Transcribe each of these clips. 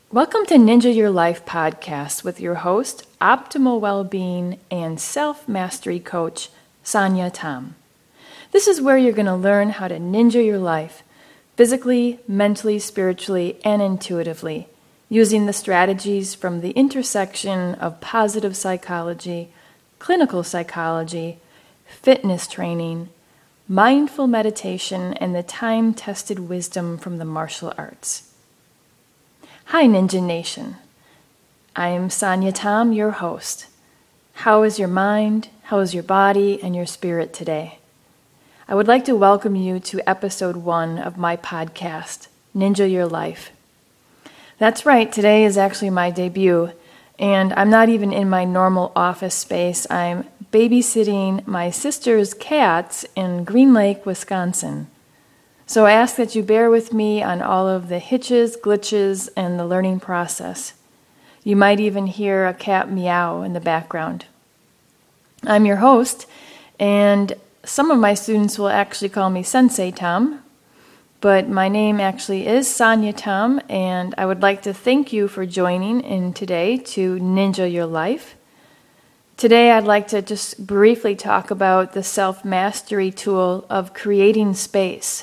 Welcome to Ninja Your Life podcast with your host, optimal well-being and self-mastery coach, Sonia Tom. This is where you're going to learn how to ninja your life physically, mentally, spiritually, and intuitively, using the strategies from the intersection of positive psychology, clinical psychology, fitness training, mindful meditation, and the time-tested wisdom from the martial arts. Hi, Ninja Nation. I am Sonia Tom, your host. How is your mind, how is your body, and your spirit today? I would like to welcome you to episode 1 of my podcast, Ninja Your Life. That's right, today is actually my debut, and I'm not even in my normal office space. I'm babysitting my sister's cats in Green Lake, Wisconsin. So I ask that you bear with me on all of the hitches, glitches, and the learning process. You might even hear a cat meow in the background. I'm your host, and some of my students will actually call me Sensei Tom, but my name actually is Sonia Tom, and I would like to thank you for joining in today to Ninja Your Life. Today I'd like to just briefly talk about the self-mastery tool of creating space.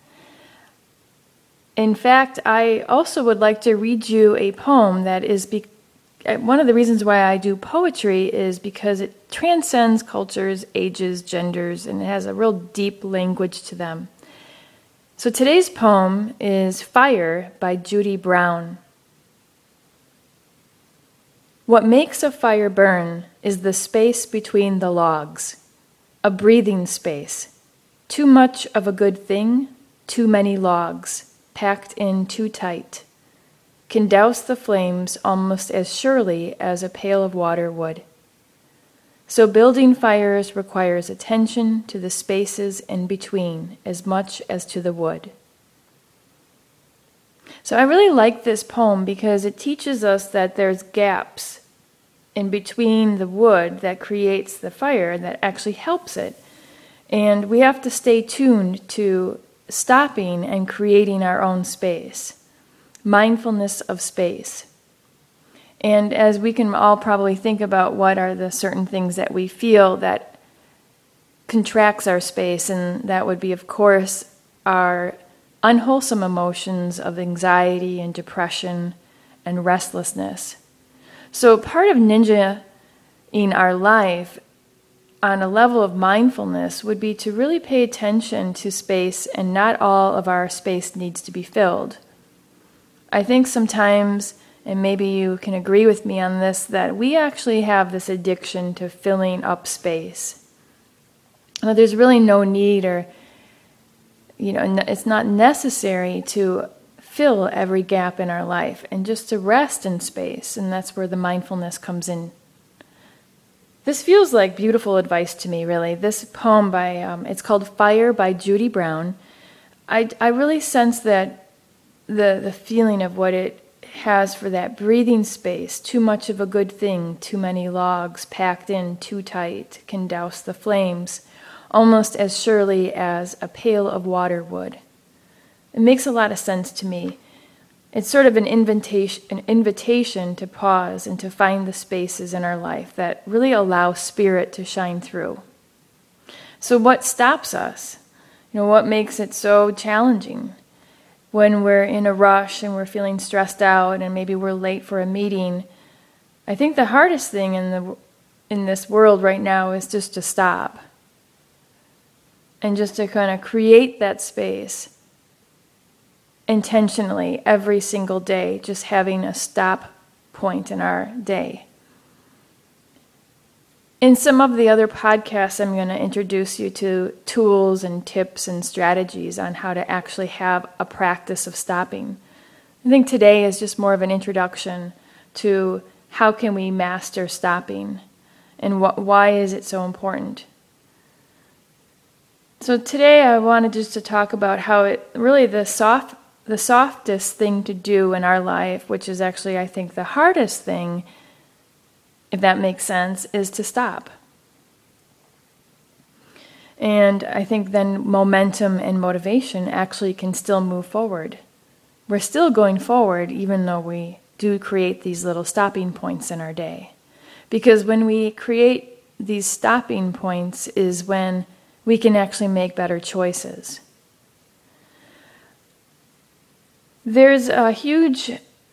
In fact, I also would like to read you a poem that is one of the reasons why I do poetry is because it transcends cultures, ages, genders, and it has a real deep language to them. So today's poem is Fire by Judy Brown. What makes a fire burn is the space between the logs, a breathing space. Too much of a good thing, too many logs, packed in too tight, can douse the flames almost as surely as a pail of water would. So building fires requires attention to the spaces in between as much as to the wood. So I really like this poem because it teaches us that there's gaps in between the wood that creates the fire that actually helps it. And we have to stay tuned to stopping and creating our own space, mindfulness of space. And as we can all probably think about what are the certain things that we feel that contracts our space, and that would be, of course, our unwholesome emotions of anxiety and depression and restlessness. So part of ninja-ing our life on a level of mindfulness would be to really pay attention to space, and not all of our space needs to be filled. I think sometimes, and maybe you can agree with me on this, that we actually have this addiction to filling up space. Well, there's really no need it's not necessary to fill every gap in our life, and just to rest in space, and that's where the mindfulness comes in. This feels like beautiful advice to me, really. This poem it's called Fire by Judy Brown. I really sense that the feeling of what it has for that breathing space, too much of a good thing, too many logs packed in too tight, can douse the flames, almost as surely as a pail of water would. It makes a lot of sense to me. It's sort of an invitation to pause and to find the spaces in our life that really allow spirit to shine through. So what stops us? What makes it so challenging? When we're in a rush and we're feeling stressed out and maybe we're late for a meeting, I think the hardest thing in this world right now is just to stop. And just to kind of create that space intentionally every single day, just having a stop point in our day. In some of the other podcasts, I'm going to introduce you to tools and tips and strategies on how to actually have a practice of stopping. I think today is just more of an introduction to how can we master stopping and why is it so important. So today I wanted just to talk about how it really the softest thing to do in our life, which is actually, I think, the hardest thing, if that makes sense, is to stop. And I think then momentum and motivation actually can still move forward. We're still going forward even though we do create these little stopping points in our day. Because when we create these stopping points is when we can actually make better choices. There's a huge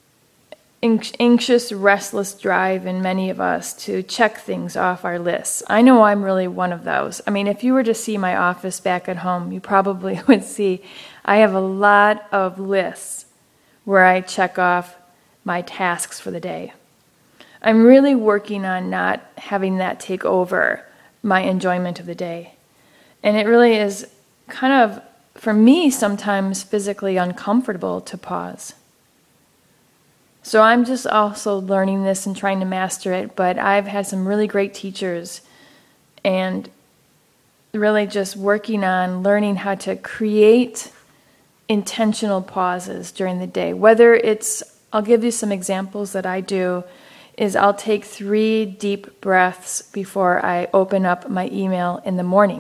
anxious, restless drive in many of us to check things off our lists. I know I'm really one of those. I mean, if you were to see my office back at home, you probably would see I have a lot of lists where I check off my tasks for the day. I'm really working on not having that take over my enjoyment of the day. And it really is kind of, for me, sometimes physically uncomfortable to pause. So I'm just also learning this and trying to master it, but I've had some really great teachers and really just working on learning how to create intentional pauses during the day. Whether it's, I'll give you some examples that I do, is I'll take 3 deep breaths before I open up my email in the morning.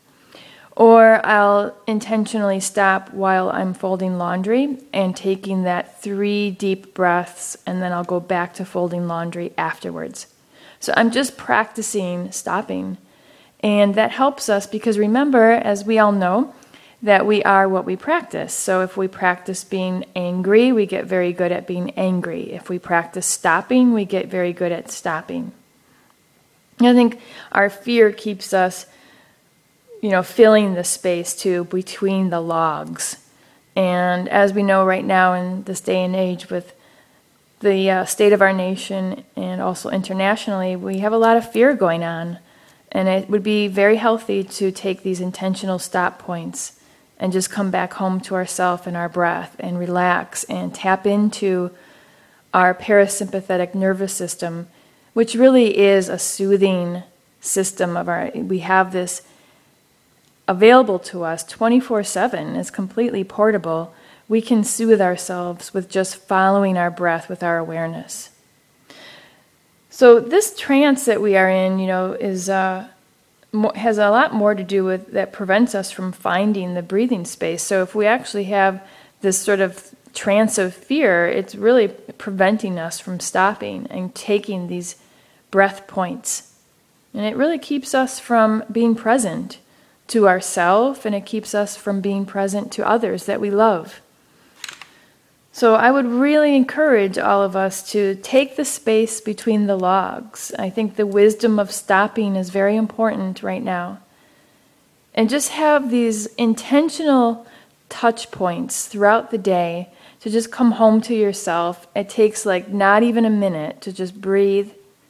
Or I'll intentionally stop while I'm folding laundry and taking that 3 deep breaths, and then I'll go back to folding laundry afterwards. So I'm just practicing stopping. And that helps us because remember, as we all know, that we are what we practice. So if we practice being angry, we get very good at being angry. If we practice stopping, we get very good at stopping. And I think our fear keeps us filling the space too between the logs. And as we know right now in this day and age with the state of our nation and also internationally, we have a lot of fear going on. And it would be very healthy to take these intentional stop points and just come back home to ourselves and our breath and relax and tap into our parasympathetic nervous system, which really is a soothing system we have this available to us 24/7. It's completely portable. We can soothe ourselves with just following our breath with our awareness. So this trance that we are in, is has a lot more to do with that prevents us from finding the breathing space. So if we actually have this sort of trance of fear, it's really preventing us from stopping and taking these breath points. And it really keeps us from being present to ourselves, and it keeps us from being present to others that we love. So I would really encourage all of us to take the space between the logs. I think the wisdom of stopping is very important right now. And just have these intentional touch points throughout the day to just come home to yourself. It takes not even a minute to just breathe.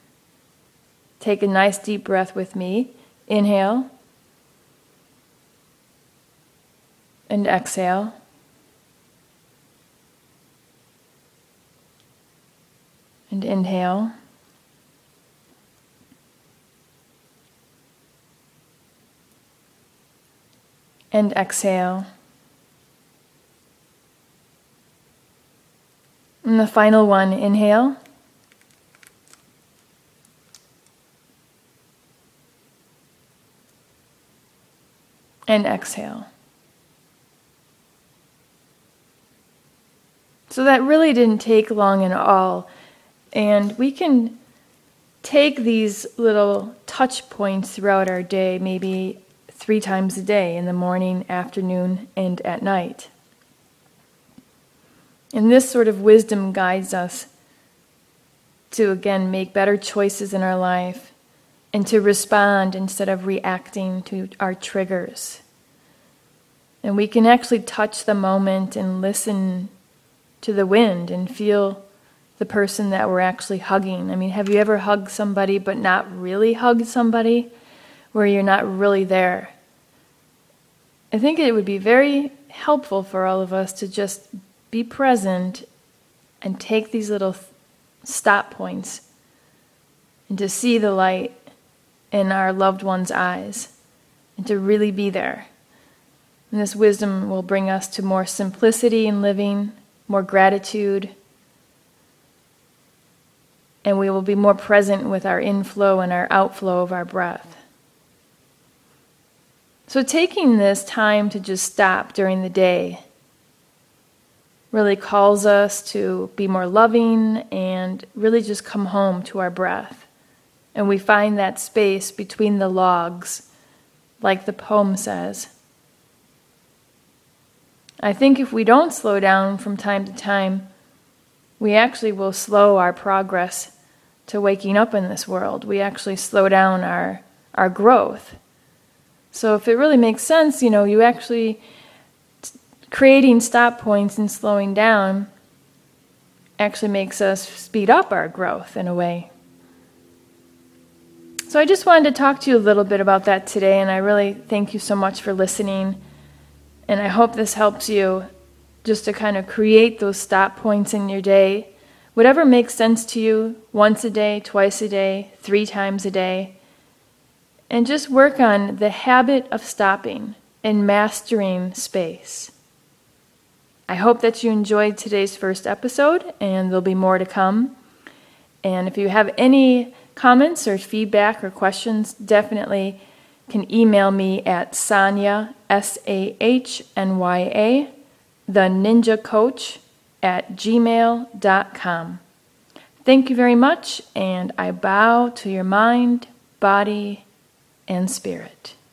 Take a nice deep breath with me. Inhale. And exhale. And inhale. And exhale. And the final one, inhale. And exhale. So that really didn't take long at all. And we can take these little touch points throughout our day, maybe 3 times a day, in the morning, afternoon, and at night. And this sort of wisdom guides us to, again, make better choices in our life and to respond instead of reacting to our triggers. And we can actually touch the moment and listen to the wind and feel the person that we're actually hugging. I mean, have you ever hugged somebody but not really hugged somebody, where you're not really there? I think it would be very helpful for all of us to just be present and take these little stop points and to see the light in our loved one's eyes and to really be there. And this wisdom will bring us to more simplicity in living, more gratitude, and we will be more present with our inflow and our outflow of our breath. So taking this time to just stop during the day really calls us to be more loving and really just come home to our breath. And we find that space between the logs, like the poem says. I think if we don't slow down from time to time, we actually will slow our progress to waking up in this world. We actually slow down our growth. So if it really makes sense, you actually creating stop points and slowing down actually makes us speed up our growth in a way. So I just wanted to talk to you a little bit about that today, and I really thank you so much for listening. And I hope this helps you just to kind of create those stop points in your day. Whatever makes sense to you, once a day, twice a day, 3 times a day. And just work on the habit of stopping and mastering space. I hope that you enjoyed today's first episode, and there'll be more to come. And if you have any comments or feedback or questions, definitely can email me at Sahnya, Sahnya, theninjacoach@gmail.com. Thank you very much, and I bow to your mind, body, and spirit.